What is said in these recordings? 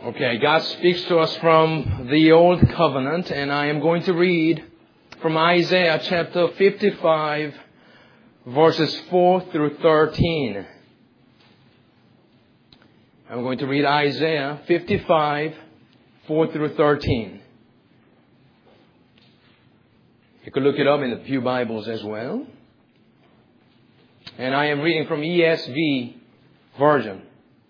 Okay, God speaks to us from the Old Covenant, and I am going to read from Isaiah chapter 55, verses 4 through 13. I'm going to read Isaiah 55, 4 through 13. You could look it up in the Pew Bibles as well. And I am reading from ESV version.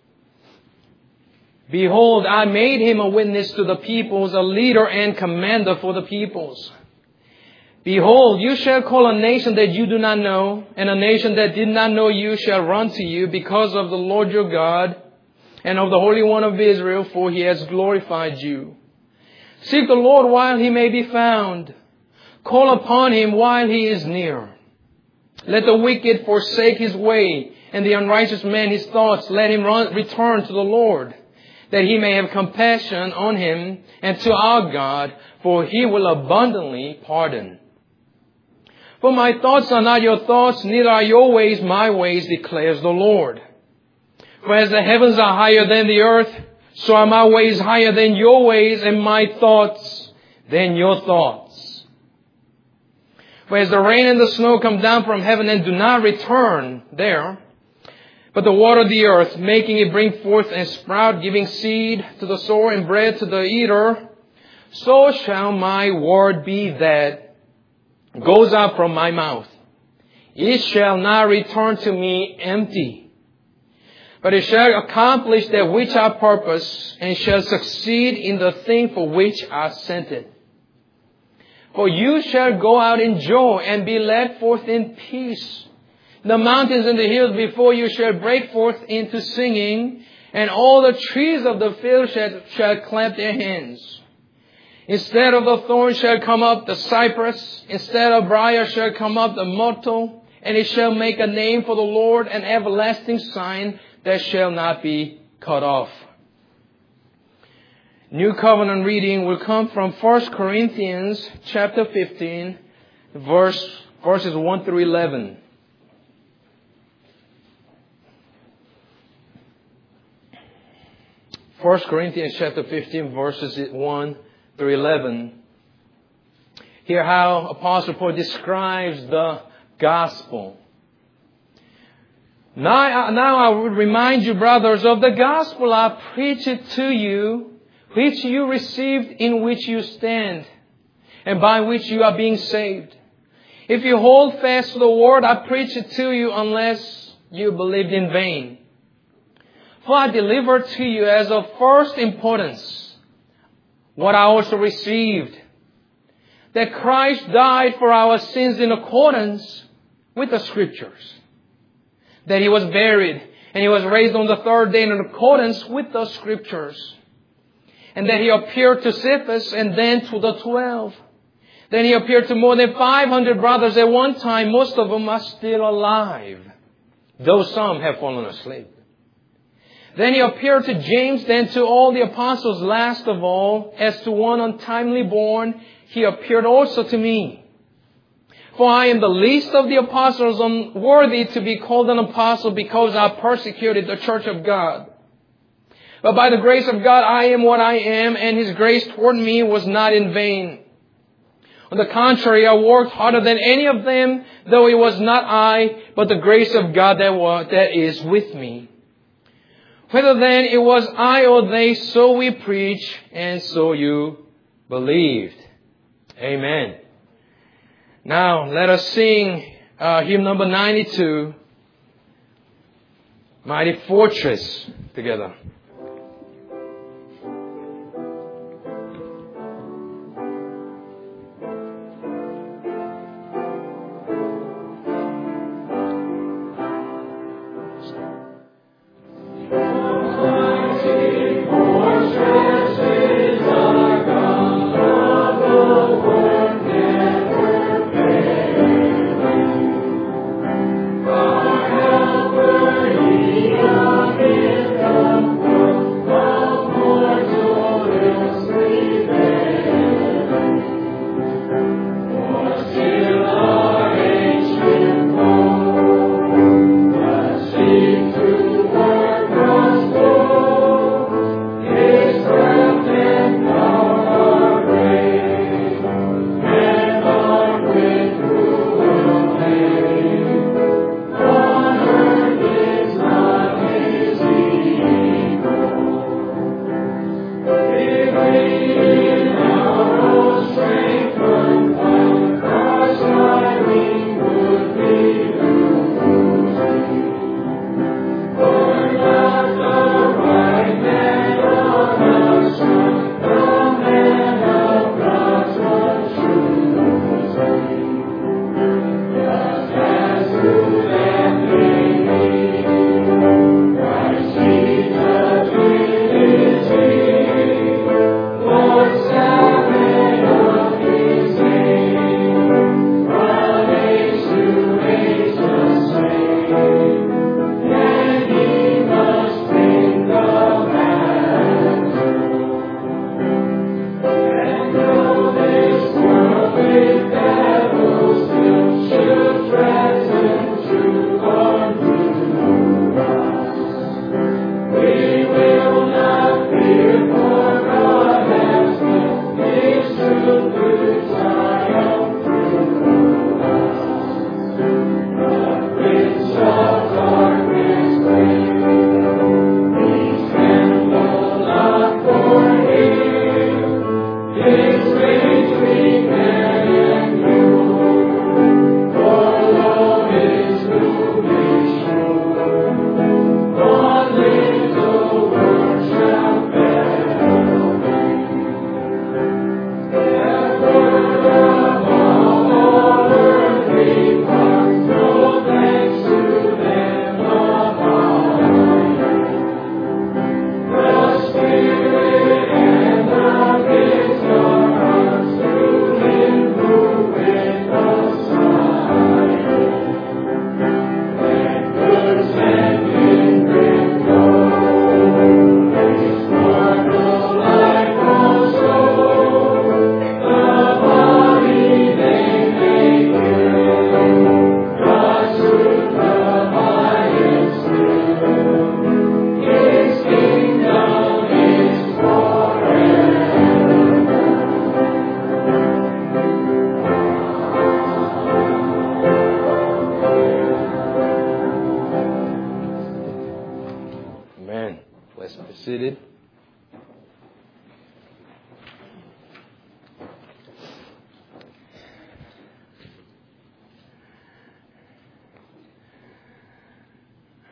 Behold, I made him a witness to the peoples, a leader and commander for the peoples. Behold, you shall call a nation that you do not know, and a nation that did not know you shall run to you because of the Lord your God and of the Holy One of Israel, for he has glorified you. Seek the Lord while he may be found. Call upon him while he is near. Let the wicked forsake his way, and the unrighteous man his thoughts. Let him return to the Lord, that he may have compassion on him, and to our God, for he will abundantly pardon. For my thoughts are not your thoughts, neither are your ways my ways, declares the Lord. For as the heavens are higher than the earth, so are my ways higher than your ways, and my thoughts than your thoughts. For as the rain and the snow come down from heaven and do not return there, but the water of the earth, making it bring forth and sprout, giving seed to the sower and bread to the eater, so shall my word be that goes out from my mouth. It shall not return to me empty, but it shall accomplish that which I purpose, and shall succeed in the thing for which I sent it. For you shall go out in joy and be led forth in peace. The mountains and the hills before you shall break forth into singing, and all the trees of the field shall clap their hands. Instead of the thorn shall come up the cypress, instead of briar shall come up the myrtle, and it shall make a name for the Lord, an everlasting sign that shall not be cut off. New Covenant reading will come from 1 Corinthians chapter 15, verses 1 through 11. 1 Corinthians chapter 15, verses 1 through 11. Hear how Apostle Paul describes the gospel. Now I would remind you, brothers, of the gospel I preached to you, which you received, in which you stand, and by which you are being saved. If you hold fast to the word I preached to you, unless you believed in vain. For I delivered to you as of first importance what I also received, that Christ died for our sins in accordance with the Scriptures, that he was buried, and he was raised on the third day in accordance with the Scriptures, and that he appeared to Cephas and then to the 12. Then he appeared to more than 500 brothers at one time. Most of them are still alive, though some have fallen asleep. Then he appeared to James, then to all the apostles. Last of all, as to one untimely born, he appeared also to me. For I am the least of the apostles, unworthy to be called an apostle, because I persecuted the church of God. But by the grace of God, I am what I am, and his grace toward me was not in vain. On the contrary, I worked harder than any of them, though it was not I, but the grace of God that is with me. Whether then it was I or they, so we preach, and so you believed. Amen. Now, let us sing hymn number 92, Mighty Fortress, together. Our helper, he appears.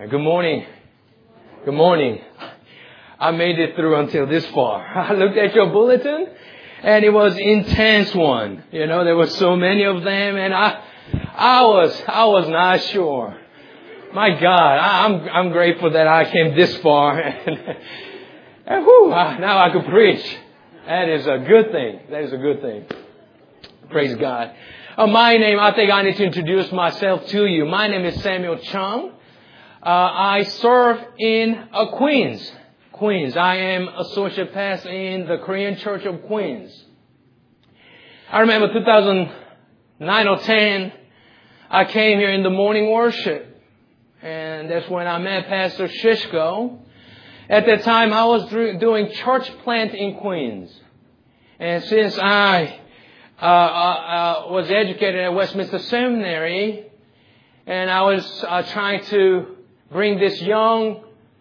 Good morning. Good morning. I made it through until this far. I looked at your bulletin and it was intense one. You know, there were so many of them and I was not sure. My God, I'm grateful that I came this far and now I could preach. That is a good thing. That is a good thing. Praise God. My name, I think I need to introduce myself to you. My name is Samuel Chung. I serve in Queens. I am associate pastor in the Korean Church of Queens. I remember 2009 or 10, I came here in the morning worship. And that's when I met Pastor Shishko. At that time, I was doing church plant in Queens. And since I was educated at Westminster Seminary, and I was trying to bring this young,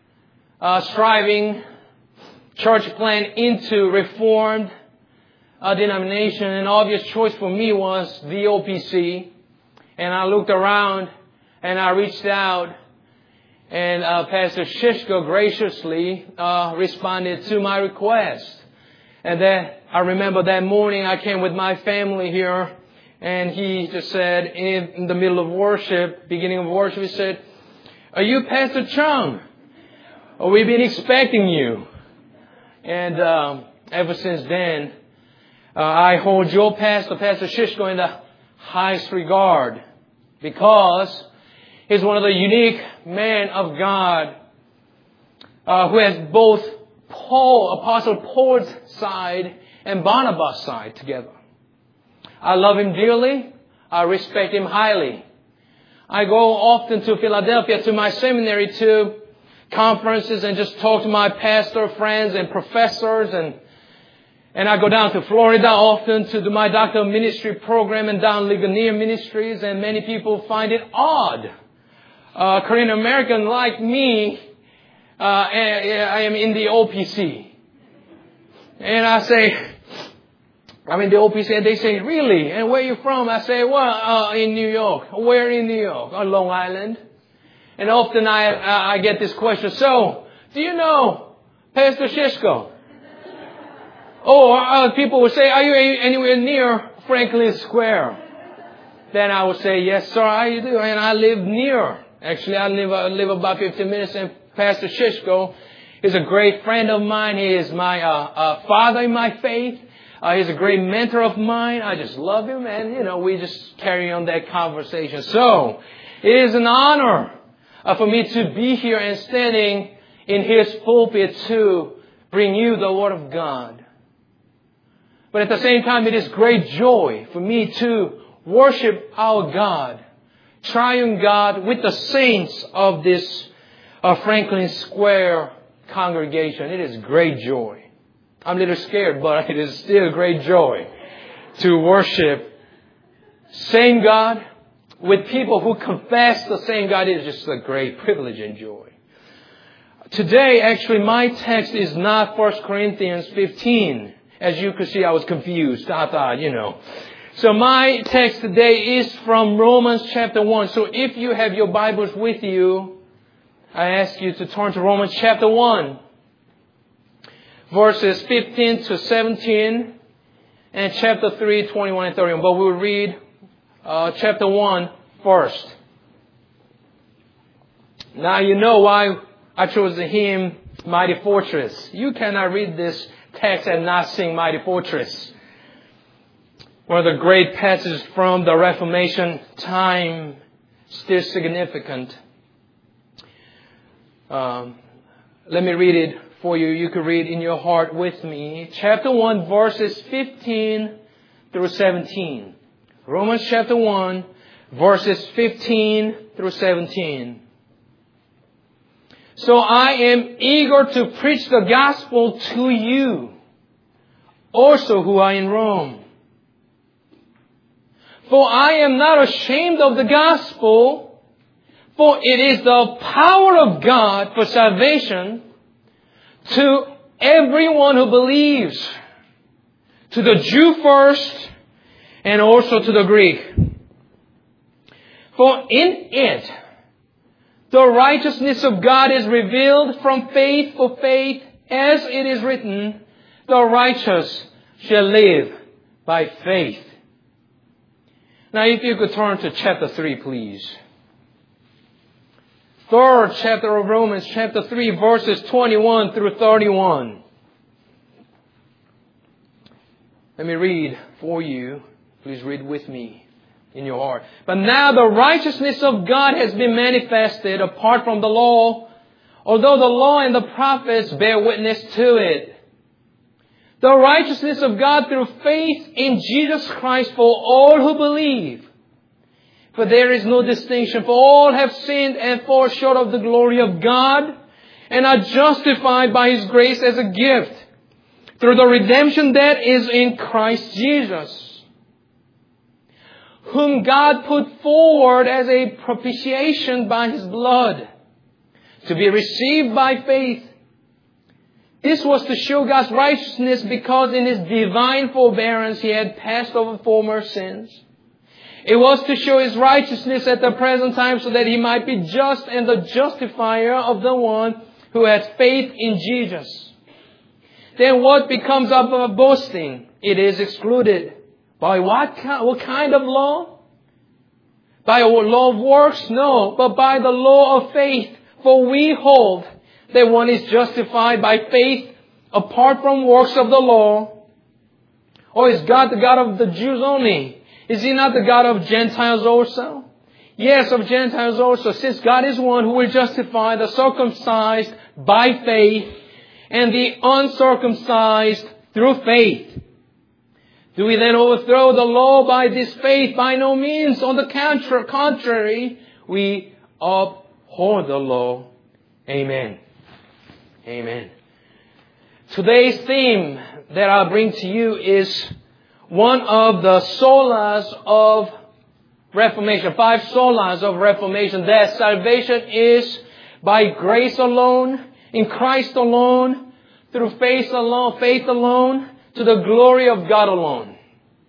striving church plant into Reformed denomination. An obvious choice for me was the OPC. And I looked around and I reached out, and Pastor Shishko graciously responded to my request. And then I remember that morning I came with my family here, and he just said in the middle of worship, beginning of worship, he said, "Are you Pastor Chung? We've been expecting you." And ever since then, I hold your pastor, Pastor Shishko, in the highest regard, because he's one of the unique men of God who has both Apostle Paul's side and Barnabas' side together. I love him dearly. I respect him highly. I go often to Philadelphia to my seminary to conferences and just talk to my pastor friends and professors, and I go down to Florida often to do my doctoral ministry program and down Ligonier Ministries, and many people find it odd. Korean American like me, I am in the OPC. And I say, I'm in the OPC, and they say, "Really? And where are you from?" I say, "Well, in New York." "Where in New York?" "On Long Island." And often I get this question, "So, do you know Pastor Shishko?" Or people will say, "Are you anywhere near Franklin Square?" Then I would say, "Yes, sir, I do. And I live near. Actually, I live about 15 minutes. And Pastor Shishko is a great friend of mine. He is my father in my faith. He's a great mentor of mine. I just love him. And, we just carry on that conversation. So, it is an honor for me to be here and standing in his pulpit to bring you the Word of God. But at the same time, it is great joy for me to worship our God, triune God, with the saints of this Franklin Square congregation. It is great joy. I'm a little scared, but it is still great joy to worship same God with people who confess the same God. It is just a great privilege and joy. Today, actually, my text is not 1 Corinthians 15. As you could see, I was confused. I thought, So my text today is from Romans chapter 1. So if you have your Bibles with you, I ask you to turn to Romans chapter 1. Verses 15 to 17 and chapter 3, 21 and 31. But we'll read chapter 1 first. Now you know why I chose the hymn, Mighty Fortress. You cannot read this text and not sing Mighty Fortress. One of the great passages from the Reformation time, still significant. Let me read it for you. You can read in your heart with me. Chapter 1, verses 15 through 17. Romans chapter 1, verses 15 through 17. "So I am eager to preach the gospel to you, also who are in Rome. For I am not ashamed of the gospel, for it is the power of God for salvation to everyone who believes, to the Jew first, and also to the Greek. For in it The righteousness of God is revealed from faith for faith, as it is written, the righteous shall live by faith. Now, if you could turn to chapter 3, please. Third chapter of Romans, chapter 3, verses 21 through 31. Let me read for you. Please read with me in your heart. But now the righteousness of God has been manifested apart from the law, although the law and the prophets bear witness to it. The righteousness of God through faith in Jesus Christ for all who believe. For there is no distinction, for all have sinned and fall short of the glory of God, and are justified by His grace as a gift, through the redemption that is in Christ Jesus, whom God put forward as a propitiation by His blood, to be received by faith. This was to show God's righteousness, because in His divine forbearance He had passed over former sins. It was to show His righteousness at the present time, so that He might be just and the justifier of the one who has faith in Jesus. Then what becomes of boasting? It is excluded. By what kind of law? By a law of works? No, but by the law of faith. For we hold that one is justified by faith apart from works of the law. Or is God the God of the Jews only? Is He not the God of Gentiles also? Yes, of Gentiles also, since God is one who will justify the circumcised by faith and the uncircumcised through faith. Do we then overthrow the law by this faith? By no means. On the contrary, we abhor the law. Amen. Amen. Today's theme that I'll bring to you is one of the solas of Reformation, 5 solas of Reformation, that salvation is by grace alone, in Christ alone, through faith alone, to the glory of God alone.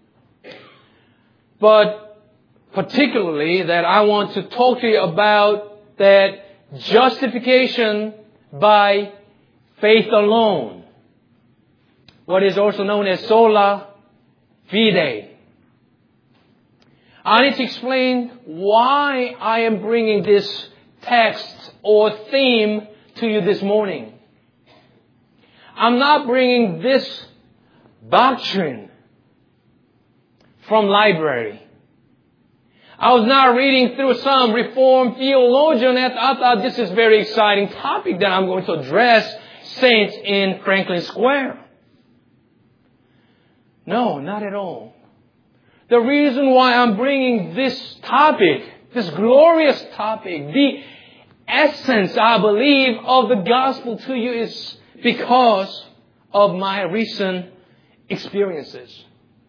But particularly that I want to talk to you about that justification by faith alone, what is also known as sola fide. I need to explain why I am bringing this text or theme to you this morning. I'm not bringing this doctrine from library. I was not reading through some Reformed theologian and I thought this is a very exciting topic that I'm going to address saints in Franklin Square. No, not at all. The reason why I'm bringing this topic, this glorious topic, the essence, I believe, of the gospel to you is because of my recent experiences.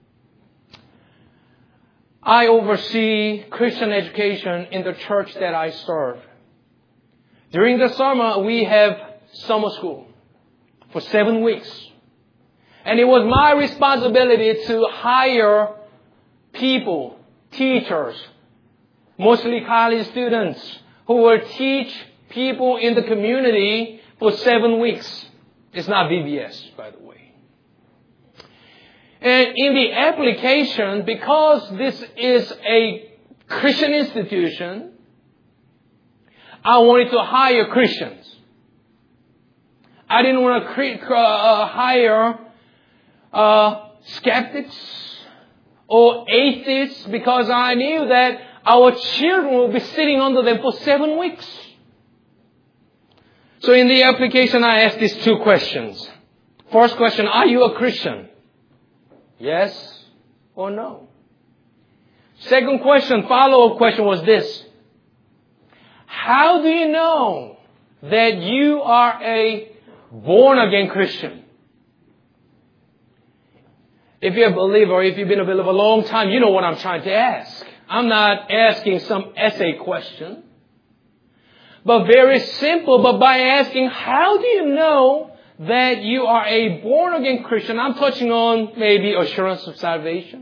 I oversee Christian education in the church that I serve. During the summer, we have summer school for 7 weeks. And it was my responsibility to hire people, teachers, mostly college students, who will teach people in the community for 7 weeks. It's not VBS, by the way. And in the application, because this is a Christian institution, I wanted to hire Christians. I didn't want to hire skeptics or atheists, because I knew that our children will be sitting under them for 7 weeks. So in the application, I asked these 2 questions. First question, are you a Christian? Yes or no? Second question, follow-up question was this. How do you know that you are a born-again Christian? If you're a believer, if you've been a believer a long time, you know what I'm trying to ask. I'm not asking some essay question, but very simple. But by asking, how do you know that you are a born-again Christian? I'm touching on maybe assurance of salvation.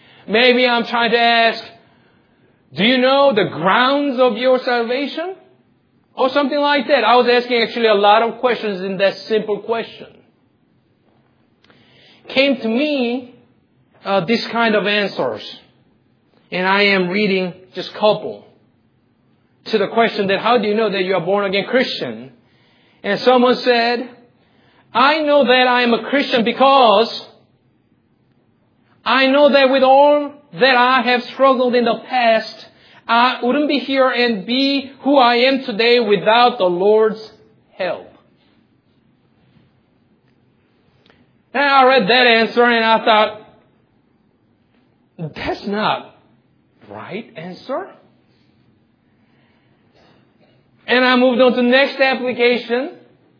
Maybe I'm trying to ask, do you know the grounds of your salvation? Or something like that. I was asking actually a lot of questions in that simple question. Came to me this kind of answers. And I am reading just a couple. To the question that how do you know that you are born again Christian? And someone said, I know that I am a Christian because I know that with all that I have struggled in the past, I wouldn't be here and be who I am today without the Lord's help. And I read that answer and I thought, that's not right answer. And I moved on to the next application.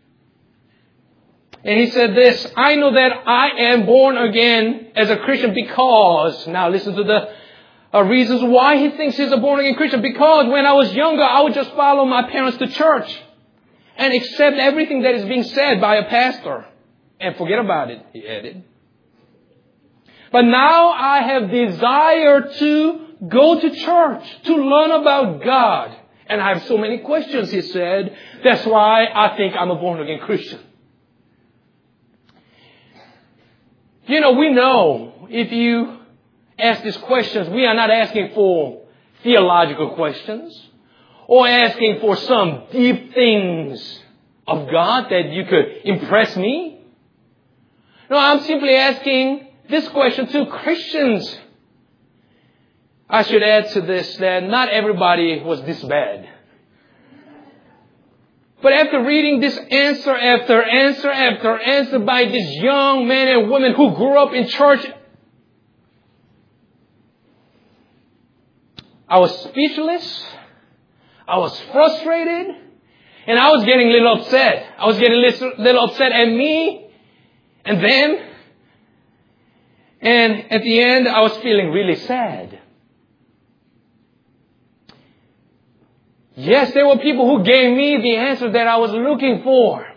And he said this, I know that I am born again as a Christian because, now listen to the reasons why he thinks he's a born again Christian. Because when I was younger, I would just follow my parents to church and accept everything that is being said by a pastor. And forget about it, he added. But now I have desire to go to church, to learn about God. And I have so many questions, he said. That's why I think I'm a born again Christian. You know, we know if you ask these questions, we are not asking for theological questions or asking for some deep things of God that you could impress me. No, I'm simply asking this question to Christians. I should add to this that not everybody was this bad. But after reading this answer after answer after answer by these young men and women who grew up in church, I was speechless, I was frustrated, and I was getting a little upset. I was getting a little upset at me and them. And at the end, I was feeling really sad. Yes, there were people who gave me the answer that I was looking for.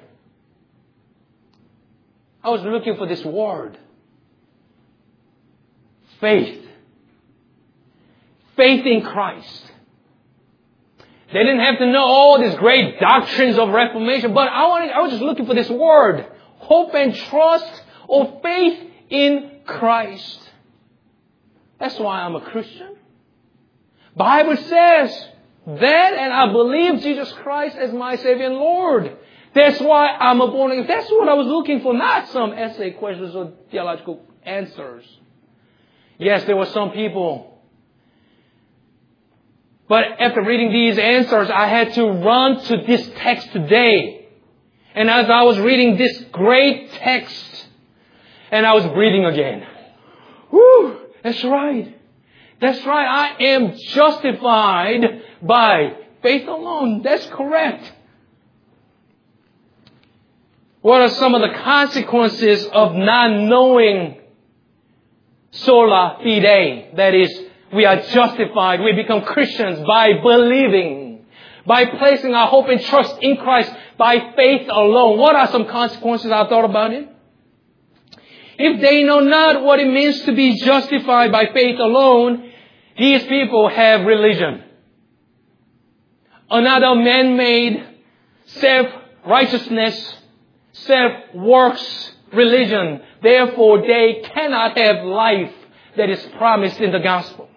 I was looking for this word. Faith. Faith in Christ. They didn't have to know all these great doctrines of Reformation, but I was just looking for this word. Hope and trust or faith in Christ. That's why I'm a Christian. Bible says that, and I believe Jesus Christ as my Savior and Lord. That's why I'm a born again. That's what I was looking for, not some essay questions or theological answers. Yes, there were some people. But after reading these answers, I had to run to this text today. And as I was reading this great text, and I was breathing again. Whew, that's right. That's right. I am justified by faith alone. That's correct. What are some of the consequences of not knowing sola fide? That is, we are justified. We become Christians by believing, by placing our hope and trust in Christ by faith alone. What are some consequences? I thought about it. If they know not what it means to be justified by faith alone, these people have religion. Another man-made self-righteousness, self-works religion. Therefore, they cannot have life that is promised in the gospel.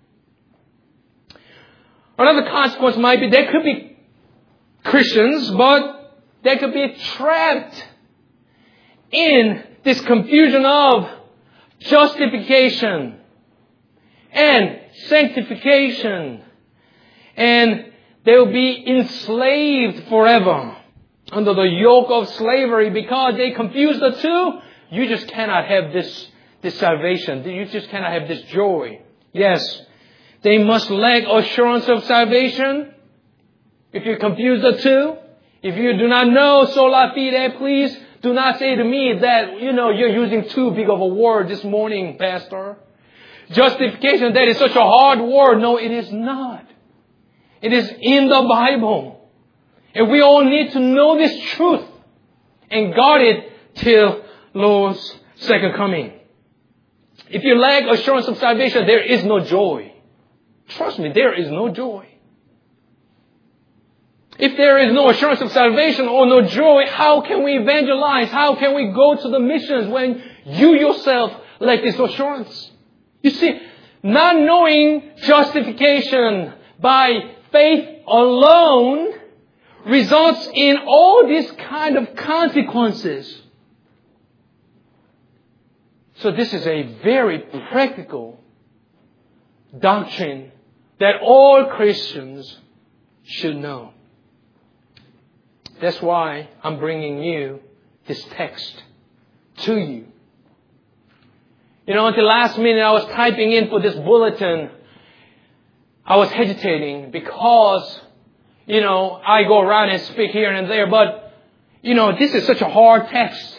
Another consequence might be they could be Christians, but they could be trapped in this confusion of justification and sanctification. And they will be enslaved forever under the yoke of slavery because they confuse the two. You just cannot have this salvation. You just cannot have this joy. Yes, they must lack assurance of salvation. If you confuse the two, if you do not know sola fide, please do not say to me that, you're using too big of a word this morning, Pastor. Justification, that is such a hard word. No, it is not. It is in the Bible. And we all need to know this truth and guard it till Lord's second coming. If you lack assurance of salvation, there is no joy. Trust me, there is no joy. If there is no assurance of salvation or no joy, how can we evangelize? How can we go to the missions when you yourself lack this assurance? You see, not knowing justification by faith alone results in all these kind of consequences. So this is a very practical doctrine that all Christians should know. That's why I'm bringing you this text to you. You know, until last minute I was typing in for this bulletin. I was hesitating because, you know, I go around and speak here and there. But, you know, this is such a hard text.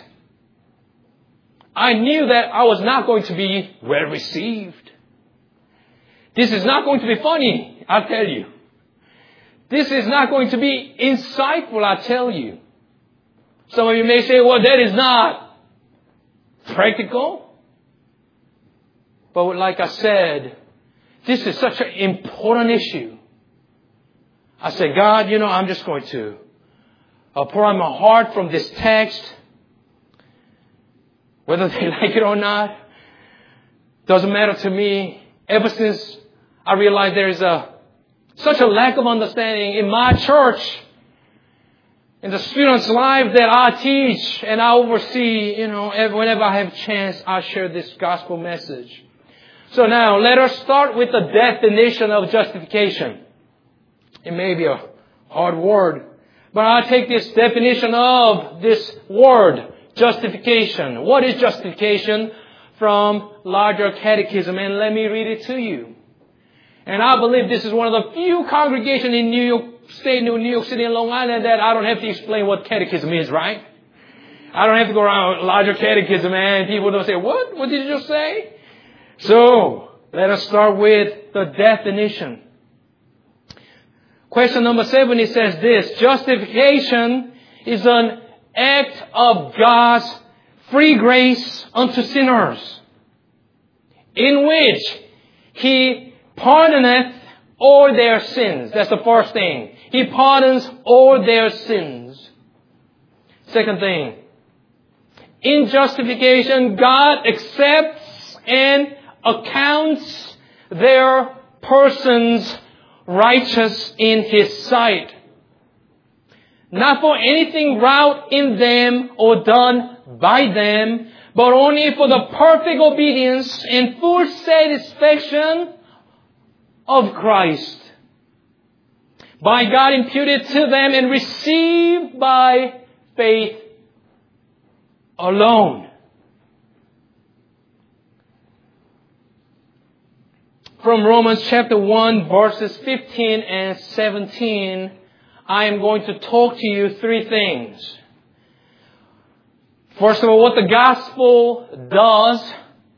I knew that I was not going to be well received. This is not going to be funny, I'll tell you. This is not going to be insightful, I'll tell you. Some of you may say, well, that is not practical. But like I said, this is such an important issue. I said, God, you know, I'm just going to pour out my heart from this text. Whether they like it or not, doesn't matter to me. Ever since I realized there is such a lack of understanding in my church, in the students' life that I teach and I oversee, you know, whenever I have a chance, I share this gospel message. So now, let us start with the definition of justification. It may be a hard word, but I'll take this definition of this word, justification. What is justification? From Larger Catechism, and let me read it to you. And I believe this is one of the few congregations in New York State, New York City, and Long Island that I don't have to explain what catechism is, right? I don't have to go around Larger Catechism and people don't say, what? What did you just say? So, let us start with the definition. Question number 7, it says this: justification is an act of God's free grace unto sinners, in which He pardoneth all their sins. That's the first thing. He pardons all their sins. Second thing, in justification, God accepts and accounts their persons righteous in His sight. Not for anything wrought in them or done by them, but only for the perfect obedience and full satisfaction of Christ. By God imputed to them and received by faith alone. From Romans chapter 1, verses 15 and 17, I am going to talk to you 3 things. First of all, what the gospel does.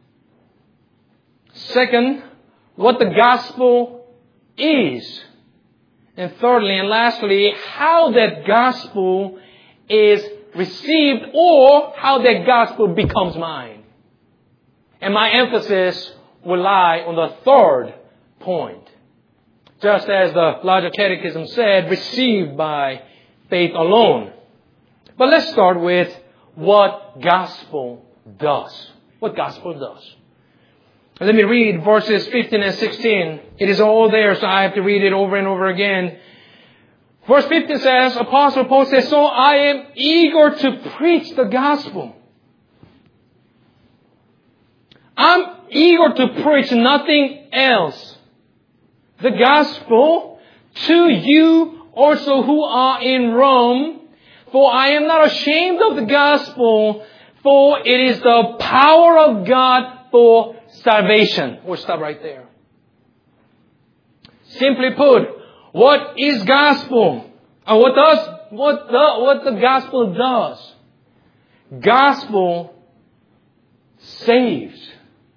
Second, what the gospel is. And thirdly and lastly, how that gospel is received or how that gospel becomes mine. And my emphasis will lie on the third point. Just as the Larger Catechism said, received by faith alone. But let's start with what gospel does. What gospel does. Let me read verses 15 and 16. It is all there, so I have to read it over and over again. Verse 15 says, Apostle Paul says, so I am eager to preach the gospel. I'm eager to preach nothing else. The gospel to you also who are in Rome, for I am not ashamed of the gospel, for it is the power of God for salvation. We'll stop right there. Simply put, what is gospel? What the gospel does? Gospel saves.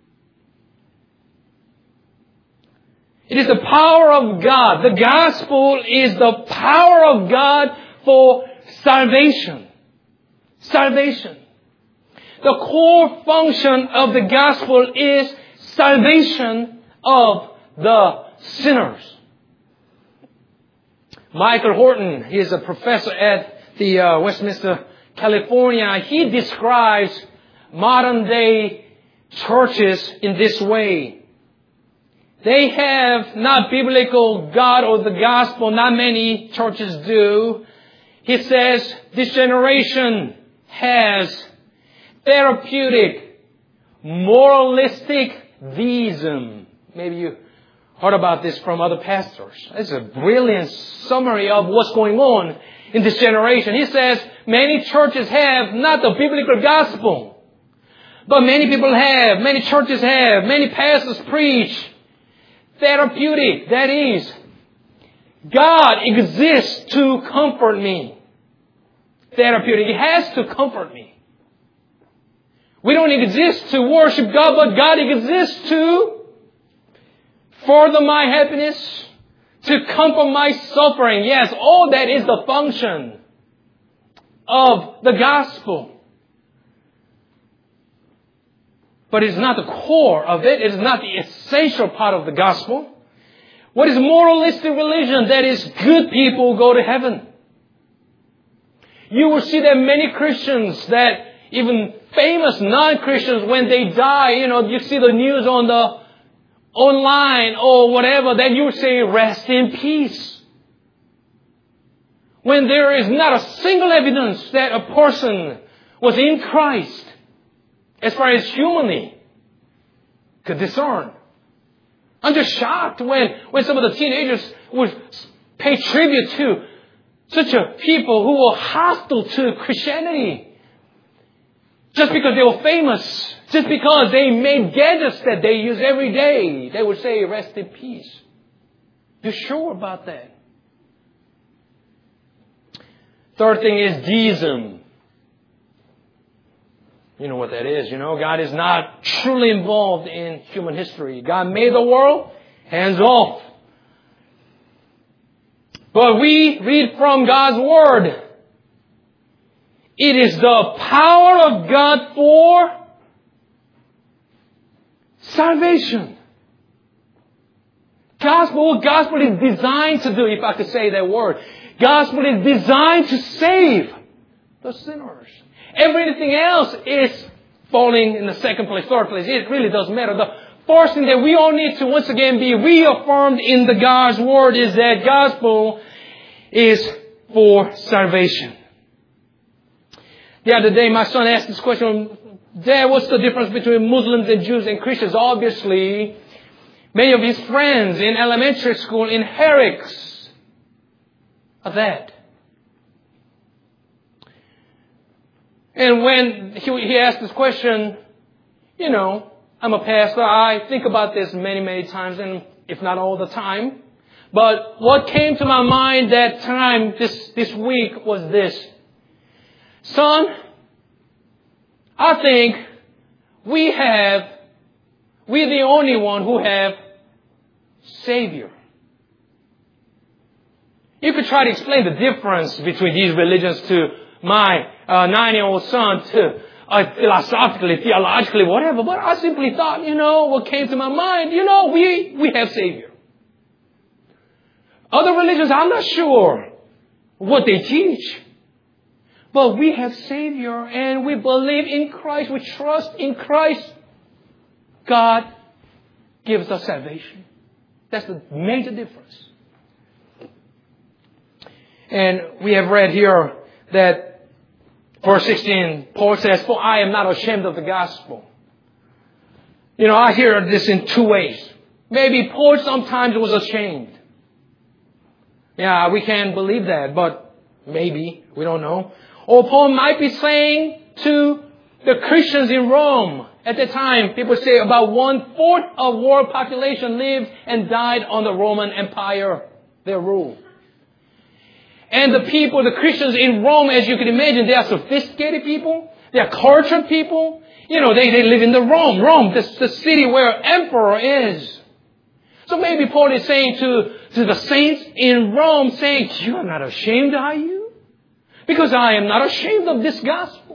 It is the power of God. The gospel is the power of God for salvation. Salvation. The core function of the gospel is salvation of the sinners. Michael Horton, he is a professor at the Westminster, California. He describes modern day churches in this way. They have not biblical God or the gospel. Not many churches do. He says this generation has therapeutic, moralistic theism. Maybe you heard about this from other pastors. It's a brilliant summary of what's going on in this generation. He says many churches have not the biblical gospel, but many churches have, many pastors preach therapeutic. That is, God exists to comfort me. Therapeutic. He has to comfort me. We don't exist to worship God, but God exists to further my happiness, to comfort my suffering. Yes, all that is the function of the gospel. But it's not the core of it. It is not the essential part of the gospel. What is moralistic religion? That is, good people go to heaven. You will see that many Christians, that even famous non-Christians, when they die, you see the news on the online or whatever, then you say, rest in peace. When there is not a single evidence that a person was in Christ, as far as humanly could discern. I'm just shocked when some of the teenagers would pay tribute to such a people who were hostile to Christianity. Just because they were famous, just because they made gadgets that they use every day, they would say, rest in peace. You're sure about that? Third thing is deism. You know what that is. God is not truly involved in human history. God made the world, hands off. But we read from God's Word. It is the power of God for salvation. What gospel is designed to do, if I could say that word. Gospel is designed to save the sinners. Everything else is falling in the second place, third place. It really doesn't matter. The first thing that we all need to once again be reaffirmed in the God's Word is that gospel is for salvation. The other day, my son asked this question, Dad, what's the difference between Muslims and Jews and Christians? Obviously, many of his friends in elementary school in Herricks are that. And when he asked this question, I'm a pastor. I think about this many, many times, and if not all the time. But what came to my mind that time this week was this. Son, I think we're the only one who have Savior. You could try to explain the difference between these religions to my 9-year-old son, to philosophically, theologically, whatever. But I simply thought, what came to my mind, we have Savior. Other religions, I'm not sure what they teach. But we have Savior and we believe in Christ. We trust in Christ. God gives us salvation. That's the major difference. And we have read here that verse 16, Paul says, for I am not ashamed of the gospel. I hear this in two ways. Maybe Paul sometimes was ashamed. Yeah, we can't believe that, but maybe, we don't know. Or Paul might be saying to the Christians in Rome at the time, people say about 1/4 of world population lived and died on the Roman Empire, their rule. And the Christians in Rome, as you can imagine, they are sophisticated people. They are cultured people. They live in the Rome, the city where emperor is. So maybe Paul is saying to the saints in Rome, saying, you are not ashamed, are you? Because I am not ashamed of this gospel.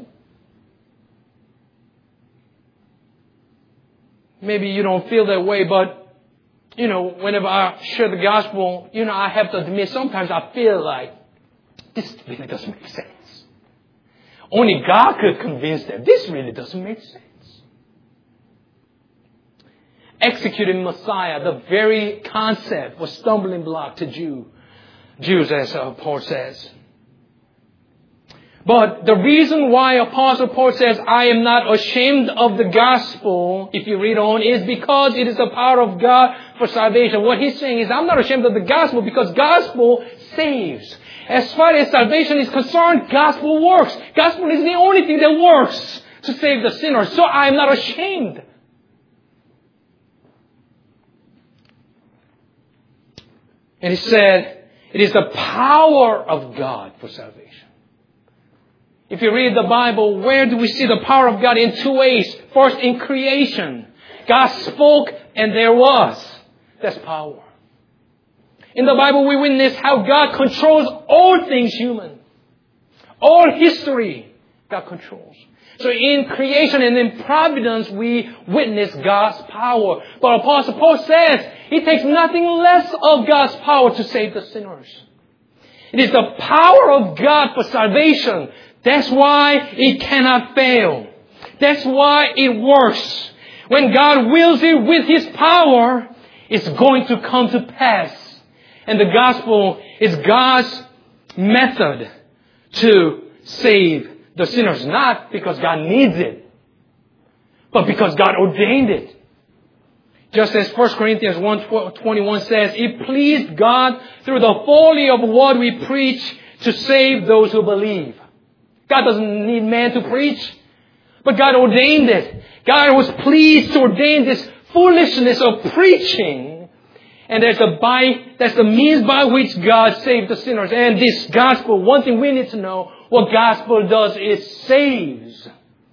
Maybe you don't feel that way, but whenever I share the gospel, I have to admit sometimes I feel like this really doesn't make sense. Only God could convince them. This really doesn't make sense. Executing Messiah, the very concept was stumbling block to Jews, as Paul says. But the reason why Apostle Paul says, I am not ashamed of the gospel, if you read on, is because it is the power of God for salvation. What he's saying is, I'm not ashamed of the gospel because gospel saves. As far as salvation is concerned, gospel works. Gospel is the only thing that works to save the sinner. So I am not ashamed. And he said, it is the power of God for salvation. If you read the Bible, where do we see the power of God? In two ways. First, in creation. God spoke and there was. That's power. In the Bible, we witness how God controls all things human. All history, God controls. So in creation and in providence, we witness God's power. But Apostle Paul says, it takes nothing less of God's power to save the sinners. It is the power of God for salvation. That's why it cannot fail. That's why it works. When God wills it with His power, it's going to come to pass. And the gospel is God's method to save the sinners. Not because God needs it, but because God ordained it. Just as 1 Corinthians 1:21 says, it pleased God through the folly of what we preach to save those who believe. God doesn't need man to preach, but God ordained it. God was pleased to ordain this foolishness of preaching. And that's the means by which God saved the sinners. And this gospel, one thing we need to know, what gospel does is saves.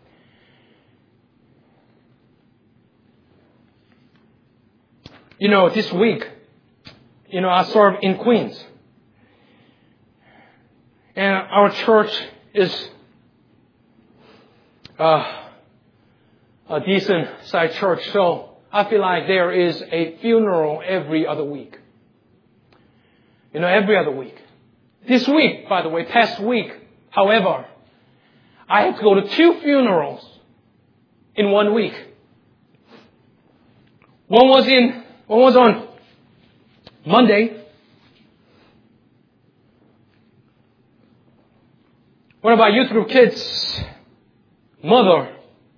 This week, I serve in Queens. And our church is a decent sized church. So I feel like there is a funeral every other week. Every other week. This week, by the way, past week, however, I had to go to 2 funerals in 1 week. One was on Monday. One of our youth group kids' mother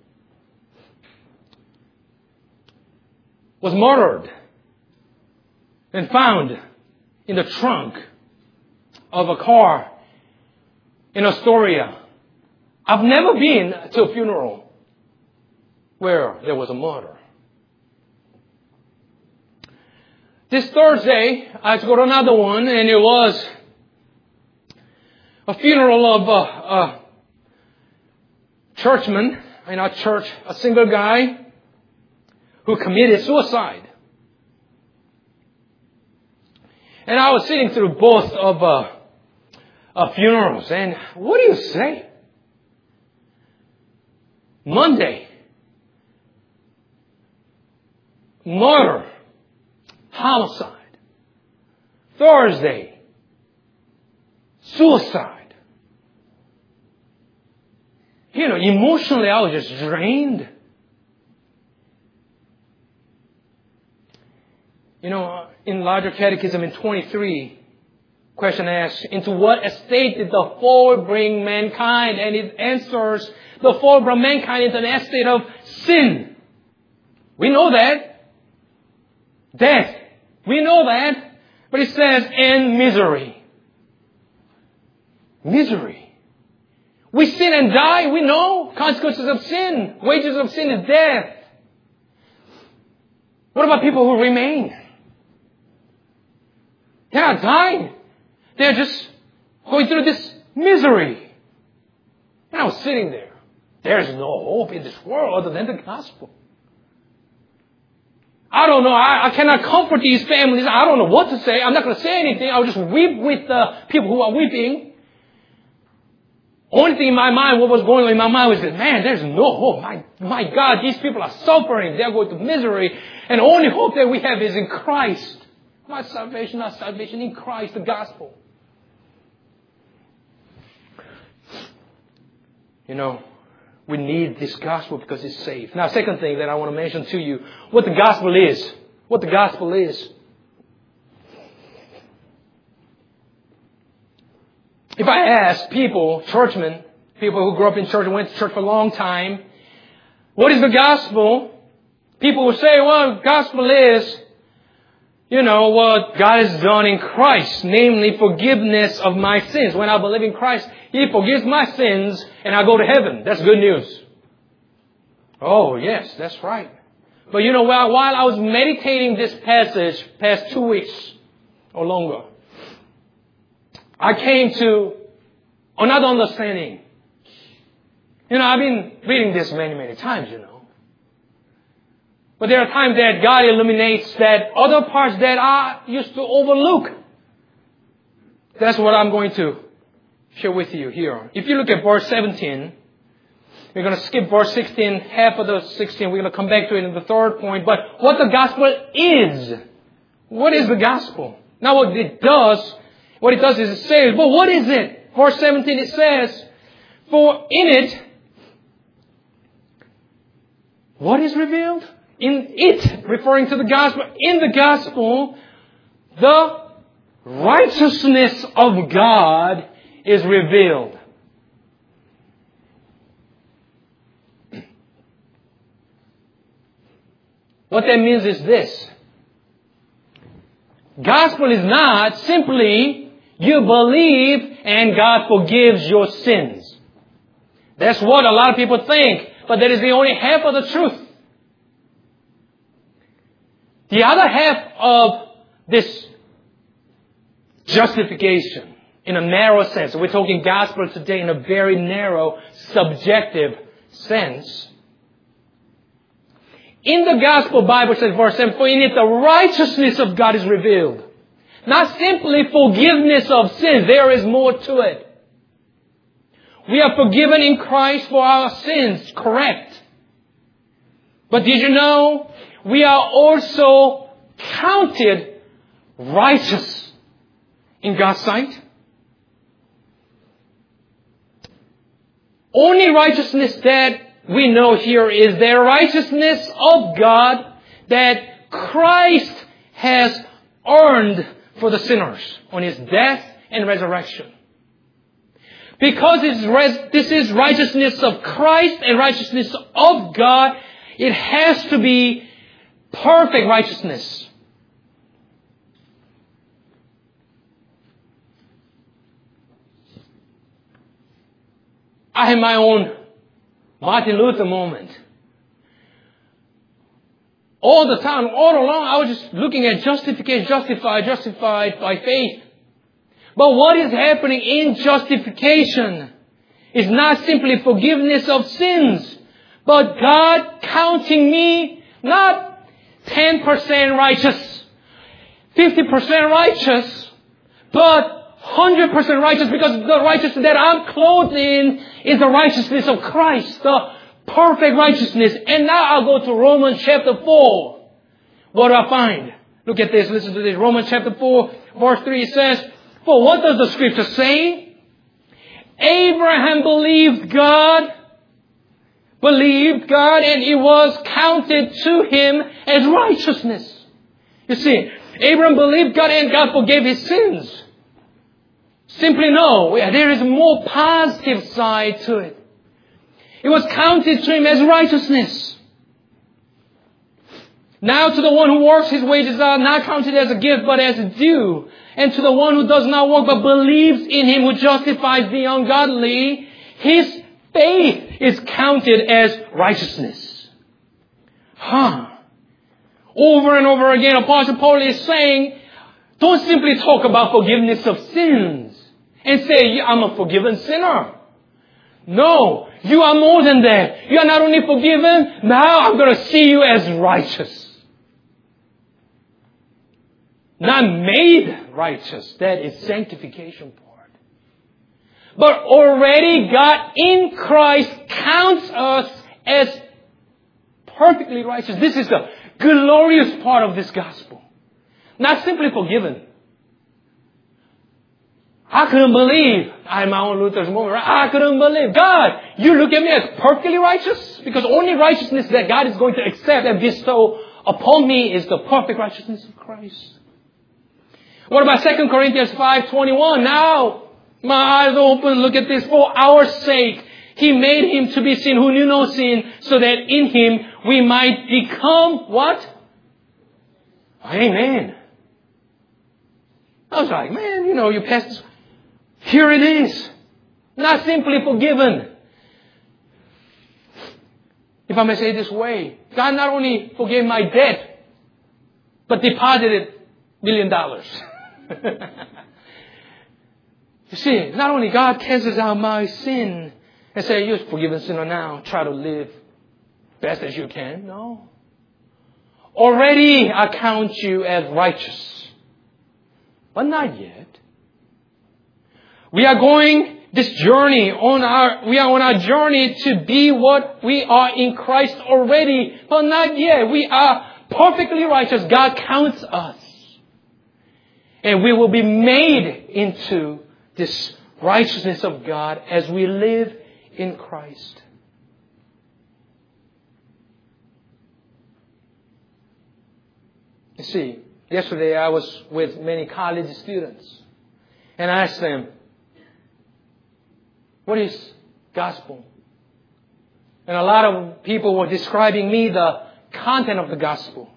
was murdered and found in the trunk of a car in Astoria. I've never been to a funeral where there was a murder. This Thursday, I had to go to another one, and it was a funeral of a churchman in our church, a single guy who committed suicide. And I was sitting through both of funerals, and what do you say? Monday, murder, homicide. Thursday, suicide. Emotionally I was just drained. In larger catechism in 23, question asks, into what estate did the fall bring mankind? And it answers, the fall brought mankind into an estate of sin. We know that. Death. We know that. But it says, and misery. Misery. We sin and die, we know. Consequences of sin. Wages of sin is death. What about people who remain? They're not dying. They're just going through this misery. And I was sitting there. There's no hope in this world other than the gospel. I don't know. I cannot comfort these families. I don't know what to say. I'm not going to say anything. I'll just weep with the people who are weeping. Only thing in my mind, what was going on in my mind was that, man, there's no hope. My God, these people are suffering. They're going to misery. And the only hope that we have is in Christ. Not salvation in Christ, the gospel. We need this gospel because it's safe. Now, second thing that I want to mention to you, what the gospel is. What the gospel is. If I ask people, churchmen, people who grew up in church and went to church for a long time, what is the gospel? People will say, well, the gospel is, what God has done in Christ, namely forgiveness of my sins. When I believe in Christ, He forgives my sins and I go to heaven. That's good news. Oh, yes, that's right. But while I was meditating this passage past 2 weeks or longer, I came to another understanding. I've been reading this many, many times, But there are times that God illuminates that other parts that I used to overlook. That's what I'm going to share with you here. If you look at verse 17, we're going to skip verse 16, half of the 16. We're going to come back to it in the third point. But what the gospel is. What is the gospel? Now what it does is it says, but what is it? Verse 17 it says, for in it, what is revealed? In it, referring to the gospel, in the gospel, the righteousness of God is revealed. What that means is this. Gospel is not simply you believe and God forgives your sins. That's what a lot of people think, but that is the only half of the truth. The other half of this justification, in a narrow sense, we're talking gospel today in a very narrow, subjective sense. In the gospel, Bible says, verse 7, for in it the righteousness of God is revealed. Not simply forgiveness of sins. There is more to it. We are forgiven in Christ for our sins, correct. But did you know, we are also counted righteous in God's sight? Only righteousness that we know here is the righteousness of God that Christ has earned for the sinners on His death and resurrection. Because this is righteousness of Christ and righteousness of God, it has to be perfect righteousness. I had my own Martin Luther moment. All the time, all along, I was just looking at justification, justified by faith. But what is happening in justification is not simply forgiveness of sins, but God counting me not 10% righteous, 50% righteous, but 100% righteous, because the righteousness that I'm clothed in is the righteousness of Christ, the perfect righteousness. And now I'll go to Romans chapter 4. What do I find? Look at this, listen to this. Romans chapter 4, verse 3, it says, for what does the scripture say? Abraham believed God, and it was counted to him as righteousness. You see, Abraham believed God and God forgave his sins. Simply no, there is a more positive side to it. It was counted to him as righteousness. Now to the one who works, his wages are not counted as a gift, but as due. And to the one who does not work, but believes in Him who justifies the ungodly, his faith is counted as righteousness. Over and over again, Apostle Paul is saying, don't simply talk about forgiveness of sins and say, I'm a forgiven sinner. No, you are more than that. You are not only forgiven, now I'm going to see you as righteous. Not made righteous. That is sanctification part. But already God in Christ counts us as perfectly righteous. This is the glorious part of this gospel. Not simply forgiven. I couldn't believe, I had my own Luther's moment, right? I couldn't believe, God, you look at me as perfectly righteous? Because only righteousness that God is going to accept and bestow upon me is the perfect righteousness of Christ. What about 2 Corinthians 5:21? Now, my eyes open, look at this. For our sake, He made Him to be sin who knew no sin, so that in Him we might become what? Amen. I was like, man, you passed this. Here it is. Not simply forgiven. If I may say it this way, God not only forgave my debt, but deposited $1 million. You see, not only God cancels out my sin and say, you're a forgiven sinner now, try to live best as you can. No. Already I count you as righteous. But not yet. We are on our journey to be what we are in Christ already, but not yet. We are perfectly righteous. God counts us. And we will be made into this righteousness of God as we live in Christ. You see, yesterday I was with many college students and I asked them, what is gospel? And a lot of people were describing me the content of the gospel.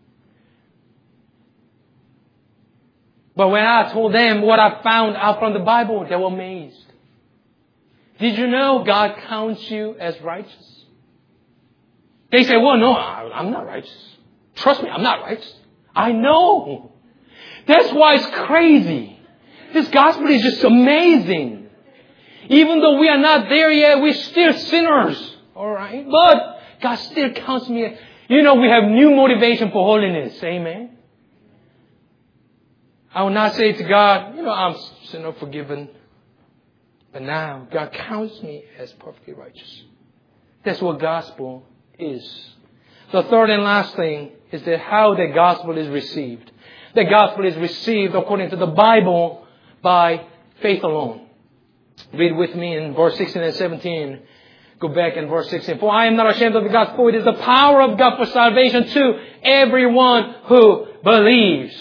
But when I told them what I found out from the Bible, they were amazed. Did you know God counts you as righteous? They say, well, no, I'm not righteous. Trust me, I'm not righteous. I know. That's why it's crazy. This gospel is just amazing. Even though we are not there yet, we're still sinners. Alright? But God still counts me as, we have new motivation for holiness. Amen? I will not say to God, I'm sinner forgiven. But now God counts me as perfectly righteous. That's what gospel is. The third and last thing is that how the gospel is received. The gospel is received according to the Bible by faith alone. Read with me in verse 16 and 17. Go back in verse 16. For I am not ashamed of the gospel. It is the power of God for salvation to everyone who believes.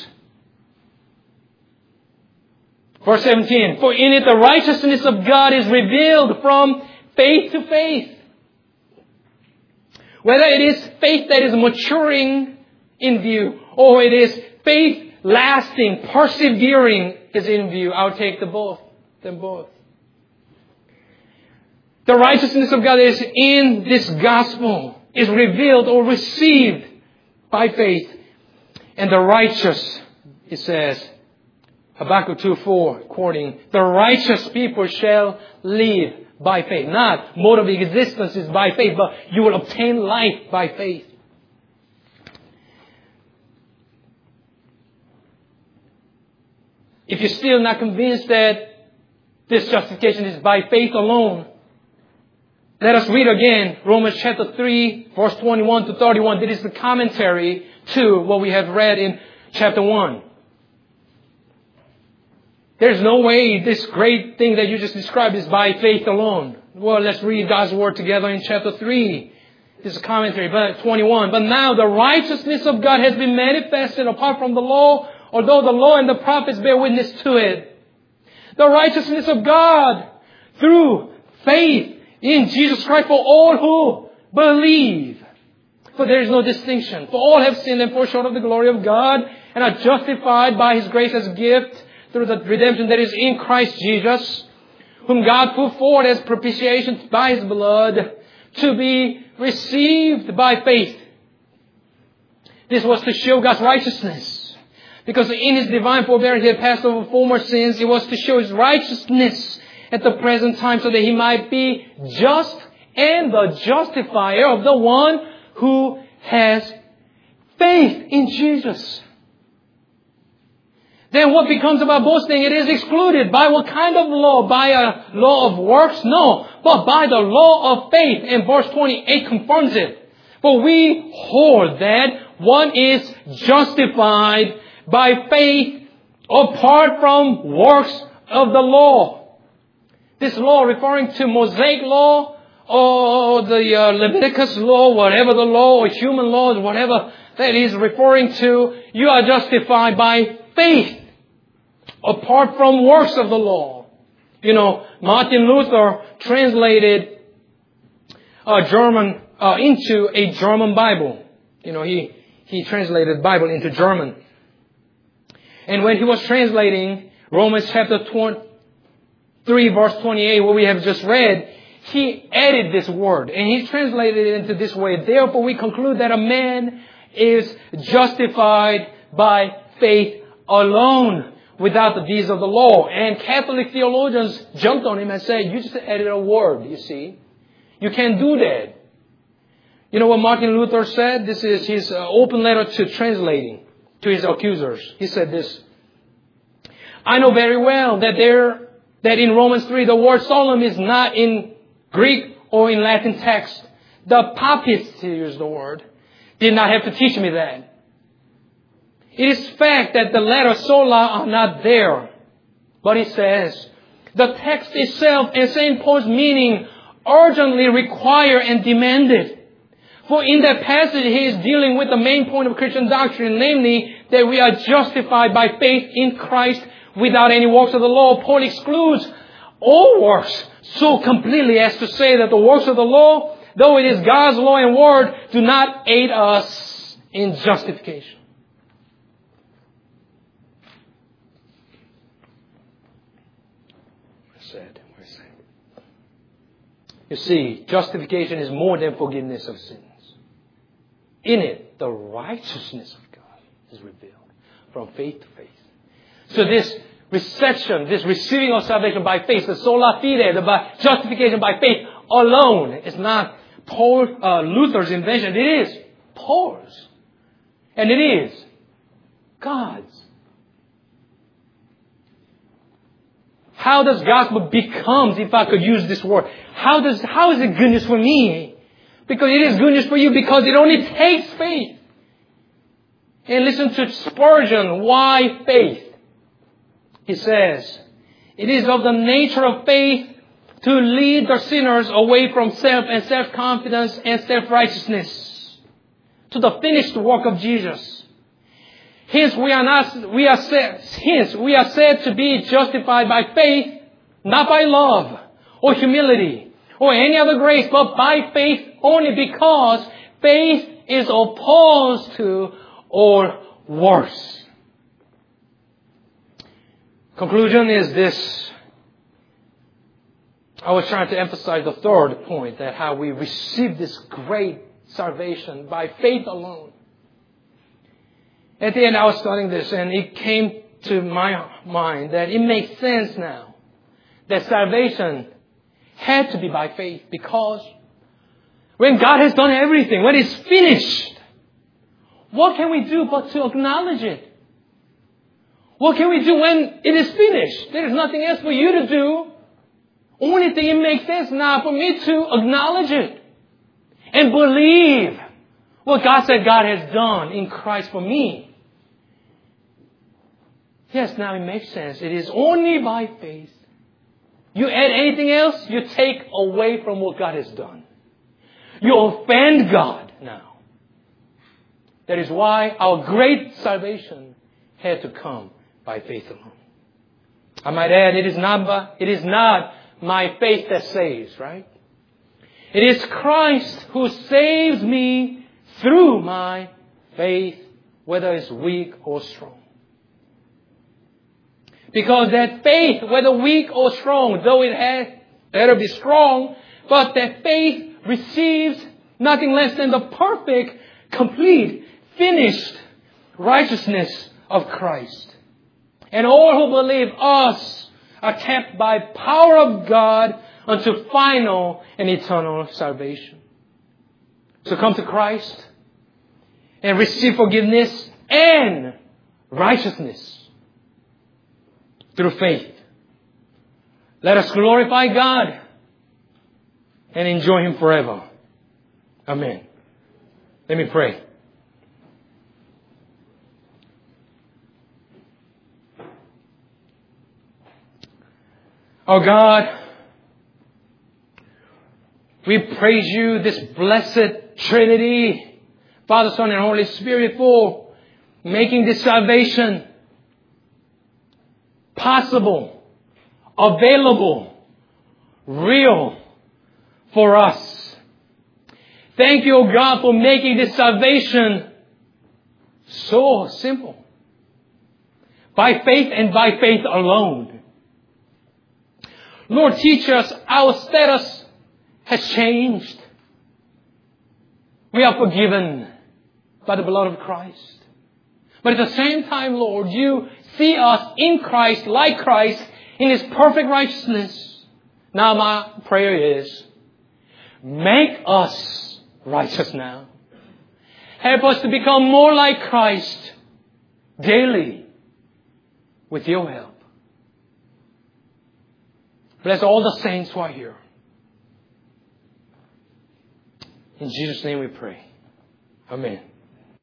Verse 17. For in it the righteousness of God is revealed from faith to faith. Whether it is faith that is maturing in view, or it is faith lasting, persevering is in view, I'll take them both. The righteousness of God is in this gospel, is revealed or received by faith. And the righteous, it says, Habakkuk 2:4, quoting, the righteous people shall live by faith. Not mode of existence is by faith, but you will obtain life by faith. If you're still not convinced that this justification is by faith alone, let us read again Romans chapter 3, verse 21 to 31. This is the commentary to what we have read in chapter 1. There's no way this great thing that you just described is by faith alone. Well, let's read God's word together in chapter 3. This is a commentary, but 21. But now the righteousness of God has been manifested apart from the law, although the law and the prophets bear witness to it. The righteousness of God through faith in Jesus Christ for all who believe. For there is no distinction. For all have sinned and fall short of the glory of God and are justified by His grace as a gift through the redemption that is in Christ Jesus, whom God put forward as propitiation by His blood to be received by faith. This was to show God's righteousness. Because in His divine forbearance He had passed over former sins. It was to show His righteousness at the present time so that He might be just and the justifier of the one who has faith in Jesus. then what becomes of our boasting? It is excluded. By what kind of law? By a law of works? No, but by the law of faith. And verse 28 confirms it. For we hold that one is justified by faith apart from works of the law. This law referring to Mosaic law or the Leviticus law, whatever the law, or human laws, whatever that is referring to, you are justified by faith apart from works of the law. You know, Martin Luther translated German into a German Bible. You know, he translated the Bible into German. And when he was translating Romans chapter 3 verse 28, what we have just read, he added this word and he translated it into this way. Therefore we conclude that a man is justified by faith alone, without the deeds of the law. And Catholic theologians jumped on him and said, you just added a word, you see. You can't do that. You know what Martin Luther said? This is his open letter to translating to his accusers. He said this: I know very well that in Romans 3 the word solemn is not in Greek or in Latin text. The papists, he used the word, did not have to teach me that. It is fact that the letter sola are not there. But he says, the text itself and St. Paul's meaning urgently require and demand it. For in that passage he is dealing with the main point of Christian doctrine, namely that we are justified by faith in Christ without any works of the law. Paul excludes all works so completely as to say that the works of the law, though it is God's law and word, do not aid us in justification. You see, justification is more than forgiveness of sins. In it, the righteousness of God is revealed from faith to faith. So this reception, this receiving of salvation by faith, the sola fide, the justification by faith alone, is not Luther's invention. It is Paul's. And it is God's. How does gospel becomes, if I could use this word, how is it good news for me? Because it is good news for you because it only takes faith. And listen to Spurgeon, why faith? He says, it is of the nature of faith to lead the sinners away from self and self-confidence and self-righteousness to the finished work of Jesus. Hence we are said to be justified by faith, not by love or humility or any other grace, but by faith only, because faith is opposed to or worse. Conclusion is this. I was trying to emphasize the third point, that how we receive this great salvation by faith alone. At the end, I was studying this, and it came to my mind that it makes sense now that salvation had to be by faith, because when God has done everything, when it's finished, what can we do but to acknowledge it? What can we do when it is finished? There is nothing else for you to do. Only thing it makes sense now for me to acknowledge it and believe what God said God has done in Christ for me. Yes, now it makes sense. It is only by faith. You add anything else, you take away from what God has done. You offend God now. That is why our great salvation had to come by faith alone. I might add, it is not my faith that saves, right? It is Christ who saves me through my faith, whether it's weak or strong. Because that faith, whether weak or strong, though it had better be strong, but that faith receives nothing less than the perfect, complete, finished righteousness of Christ. And all who believe us are kept by power of God unto final and eternal salvation. So come to Christ and receive forgiveness and righteousness. through faith. Let us glorify God and enjoy Him forever. Amen. Let me pray. Oh God, we praise You, this blessed Trinity, Father, Son, and Holy Spirit, for making this salvation possible, available, real for us. Thank You, O God, for making this salvation so simple. By faith and by faith alone. Lord, teach us, our status has changed. We are forgiven by the blood of Christ. But at the same time, Lord, You see us in Christ, like Christ, in His perfect righteousness. Now my prayer is, make us righteous now. Help us to become more like Christ daily with Your help. Bless all the saints who are here. In Jesus' name we pray. Amen.